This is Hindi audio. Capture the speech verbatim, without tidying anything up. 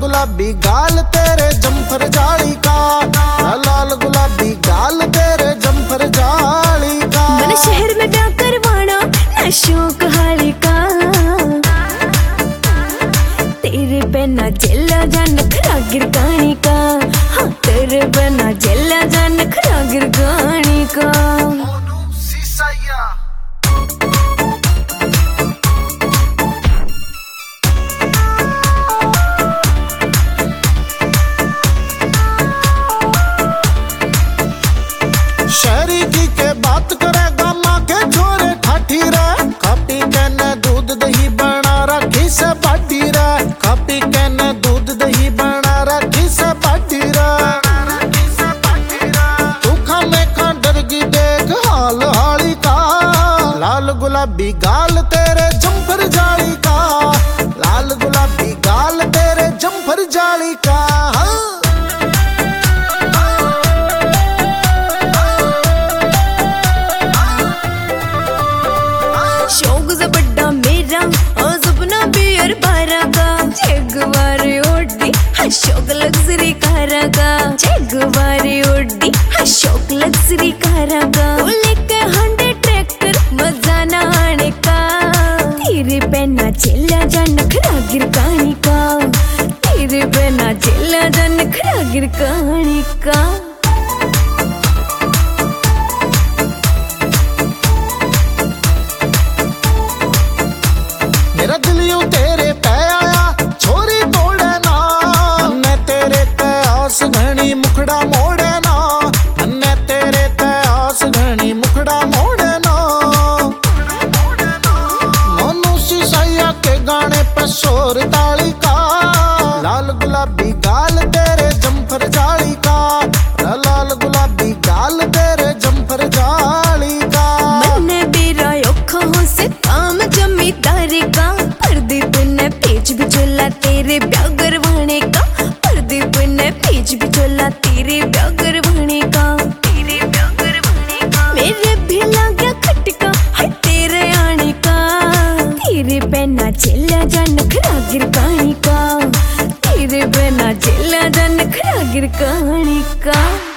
गुलाबी गाल तेरे जम्फर जाली का, लाल गुलाबी गाल तेरे जम्फर जाली का। मन शहर में ब्याह करवाना ना शौक हाली का, तेरे बिना जेला जा नखरा गिरगानी का, हाँ तेरे बिना जेला जा नखरा गिरगानी का। शहरी की के बात करेगा माँ के छोरे ठाठी रे, खापी के न दूध दही बना रखी से बाटी रे, खापी के न दूध दही बना रखी से बाटी रे। तू खा में खा डरगी देख हाल हाली का, लाल गुलाबी गाल तेरे जम्फर जाली का, लाल गुलाबी गाल तेरे जम्फर जाली का। शौक बड़ा मेरा और सपना बियर बारा का, जगवारी ओढ़ी हाँ शौक लग्जरी कारा का, जगवारी ओढ़ी हाँ शौक लग्जरी कारा का। लेके हंडे ट्रैक्टर मजा ना आने का, तेरे बिना चला जा नखरा गिरगानी का, तेरे बिना चला जा नखरा गिरगानी का। मेरा दिल यूं तेरे पे आया छोरी तोड़े ना, मैं तेरे ते आस घनी मुखड़ा मोड़े ना, मैं तेरे ते आस घनी मुखड़ा मोड़े ना। मोनू सिसैया के गाने पे शोर ताली का, लाल गुलाबी गाल तेरे जम्फर जाली का, लाल गुलाबी गाल तेरे जम्फर जाली का। मन बेरा औखा हो से काम जमींदारी का, प्रदीप ने पेज बिचोला तेरे ब्याह करवाने का, प्रदीप ने पेज बिचोला तेरे ब्याह करवाने का, तेरे ब्याह करवाने का। मेरे भी लाग्या खटका है तेरे आने का, तेरे बिना चला जा नखरा गिरगानी का, तेरे बिना चला जा नखरा गिरगानी का।